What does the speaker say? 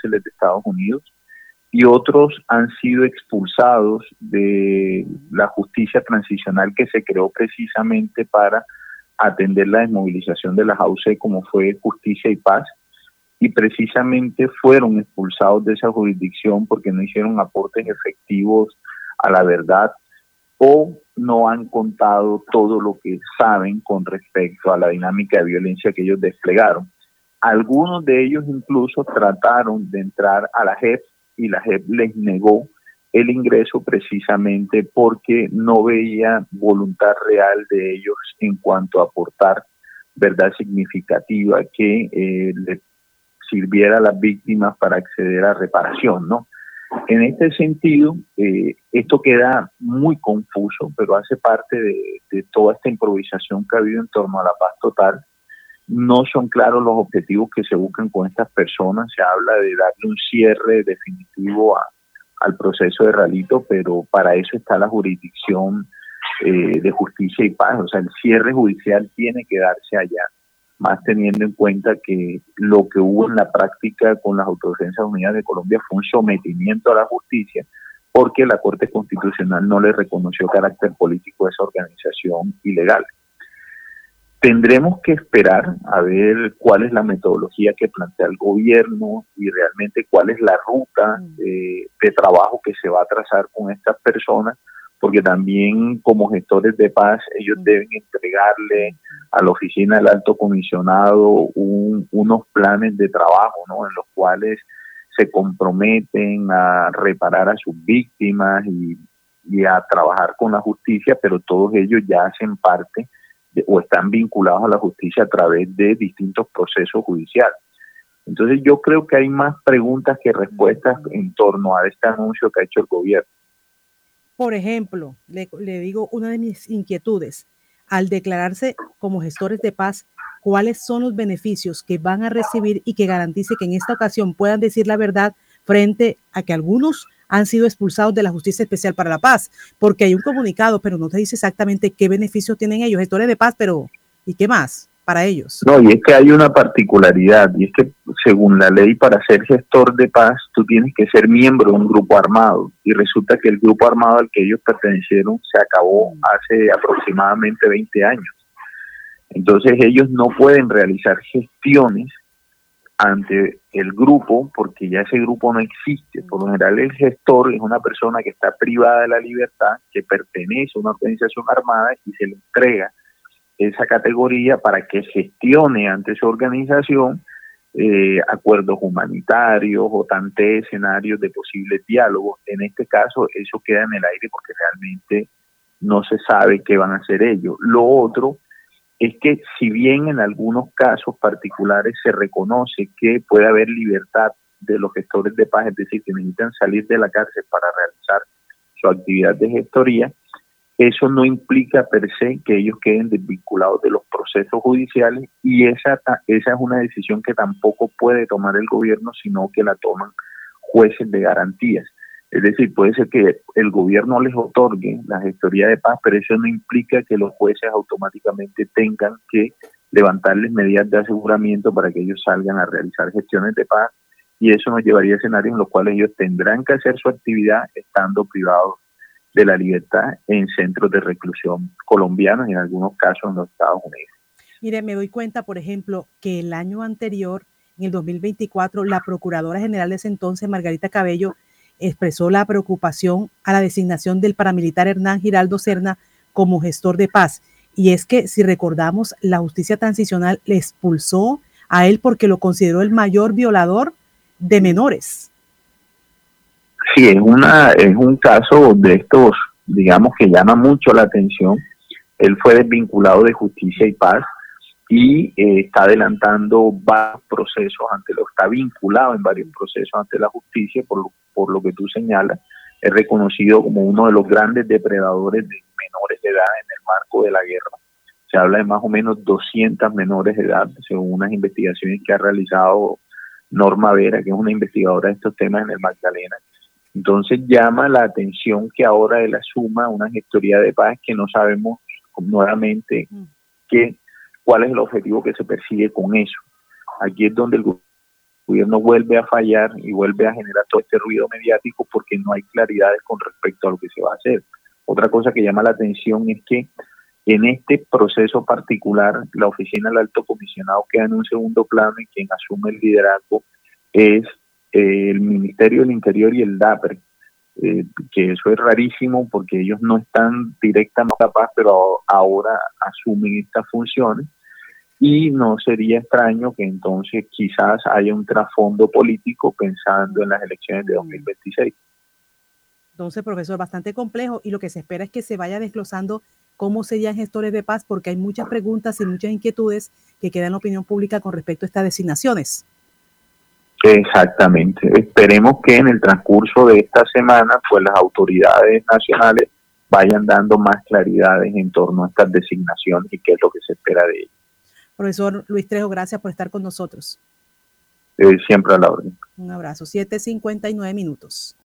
cárceles de Estados Unidos, y otros han sido expulsados de la justicia transicional que se creó precisamente para atender la desmovilización de las AUC, como fue Justicia y Paz, y precisamente fueron expulsados de esa jurisdicción porque no hicieron aportes efectivos a la verdad o no han contado todo lo que saben con respecto a la dinámica de violencia que ellos desplegaron. Algunos de ellos incluso trataron de entrar a la JEP y la JEP les negó el ingreso precisamente porque no veía voluntad real de ellos en cuanto a aportar verdad significativa que le sirviera a las víctimas para acceder a reparación, ¿no? En este sentido, esto queda muy confuso, pero hace parte de toda esta improvisación que ha habido en torno a la paz total. No son claros los objetivos que se buscan con estas personas. Se habla de darle un cierre definitivo al proceso de Ralito, pero para eso está la jurisdicción de justicia y paz. O sea, el cierre judicial tiene que darse allá, más teniendo en cuenta que lo que hubo en la práctica con las Autodefensas Unidas de Colombia fue un sometimiento a la justicia, porque la Corte Constitucional no le reconoció carácter político a esa organización ilegal. Tendremos que esperar a ver cuál es la metodología que plantea el gobierno y realmente cuál es la ruta de trabajo que se va a trazar con estas personas, porque también como gestores de paz ellos deben entregarle a la oficina del alto comisionado unos planes de trabajo, ¿no? En los cuales se comprometen a reparar a sus víctimas y a trabajar con la justicia, pero todos ellos ya hacen parte o están vinculados a la justicia a través de distintos procesos judiciales. Entonces yo creo que hay más preguntas que respuestas en torno a este anuncio que ha hecho el gobierno. Por ejemplo, le digo una de mis inquietudes, al declararse como gestores de paz, ¿cuáles son los beneficios que van a recibir y que garantice que en esta ocasión puedan decir la verdad frente a que algunos han sido expulsados de la Justicia Especial para la Paz? Porque hay un comunicado, pero no te dice exactamente qué beneficios tienen ellos, gestores de paz, pero ¿y qué más para ellos? No, y es que hay una particularidad, y es que según la ley, para ser gestor de paz, tú tienes que ser miembro de un grupo armado, y resulta que el grupo armado al que ellos pertenecieron se acabó hace aproximadamente 20 años. Entonces ellos no pueden realizar gestiones ante el grupo porque ya ese grupo no existe. Por lo general el gestor es una persona que está privada de la libertad, que pertenece a una organización armada y se le entrega esa categoría para que gestione ante su organización acuerdos humanitarios o tantee escenarios de posibles diálogos. En este caso eso queda en el aire porque realmente no se sabe qué van a hacer ellos. Lo otro es que si bien en algunos casos particulares se reconoce que puede haber libertad de los gestores de paz, es decir, que necesitan salir de la cárcel para realizar su actividad de gestoría, eso no implica per se que ellos queden desvinculados de los procesos judiciales y esa es una decisión que tampoco puede tomar el gobierno, sino que la toman jueces de garantías. Es decir, puede ser que el gobierno les otorgue la gestoría de paz, pero eso no implica que los jueces automáticamente tengan que levantarles medidas de aseguramiento para que ellos salgan a realizar gestiones de paz, y eso nos llevaría a escenarios en los cuales ellos tendrán que hacer su actividad estando privados de la libertad en centros de reclusión colombianos y en algunos casos en los Estados Unidos. Mire, me doy cuenta, por ejemplo, que el año anterior, en el 2024, la Procuradora General de ese entonces, Margarita Cabello, expresó la preocupación a la designación del paramilitar Hernán Giraldo Serna como gestor de paz. Y es que, si recordamos, la justicia transicional le expulsó a él porque lo consideró el mayor violador de menores. Sí, es un caso de estos, digamos, que llama mucho la atención. Él fue desvinculado de Justicia y Paz y está adelantando varios procesos está vinculado en varios procesos ante la justicia por lo que tú señalas. Es reconocido como uno de los grandes depredadores de menores de edad en el marco de la guerra. Se habla de más o menos 200 menores de edad, según unas investigaciones que ha realizado Norma Vera, que es una investigadora de estos temas en el Magdalena. Entonces llama la atención que ahora él asuma una gestoría de paz que no sabemos nuevamente cuál es el objetivo que se persigue con eso. Aquí es donde el gobierno vuelve a fallar y vuelve a generar todo este ruido mediático porque no hay claridades con respecto a lo que se va a hacer. Otra cosa que llama la atención es que en este proceso particular, la oficina del Alto Comisionado queda en un segundo plano y quien asume el liderazgo es el Ministerio del Interior y el DAPRE, que eso es rarísimo porque ellos no están directamente a la paz, pero ahora asumen estas funciones y no sería extraño que entonces quizás haya un trasfondo político pensando en las elecciones de 2026. Entonces, profesor, bastante complejo y lo que se espera es que se vaya desglosando cómo serían gestores de paz, porque hay muchas preguntas y muchas inquietudes que quedan en la opinión pública con respecto a estas designaciones. Exactamente. Esperemos que en el transcurso de esta semana, pues las autoridades nacionales vayan dando más claridades en torno a estas designaciones y qué es lo que se espera de ellas. Profesor Luis Trejo, gracias por estar con nosotros. Siempre a la orden. Un abrazo. 7:59 minutos.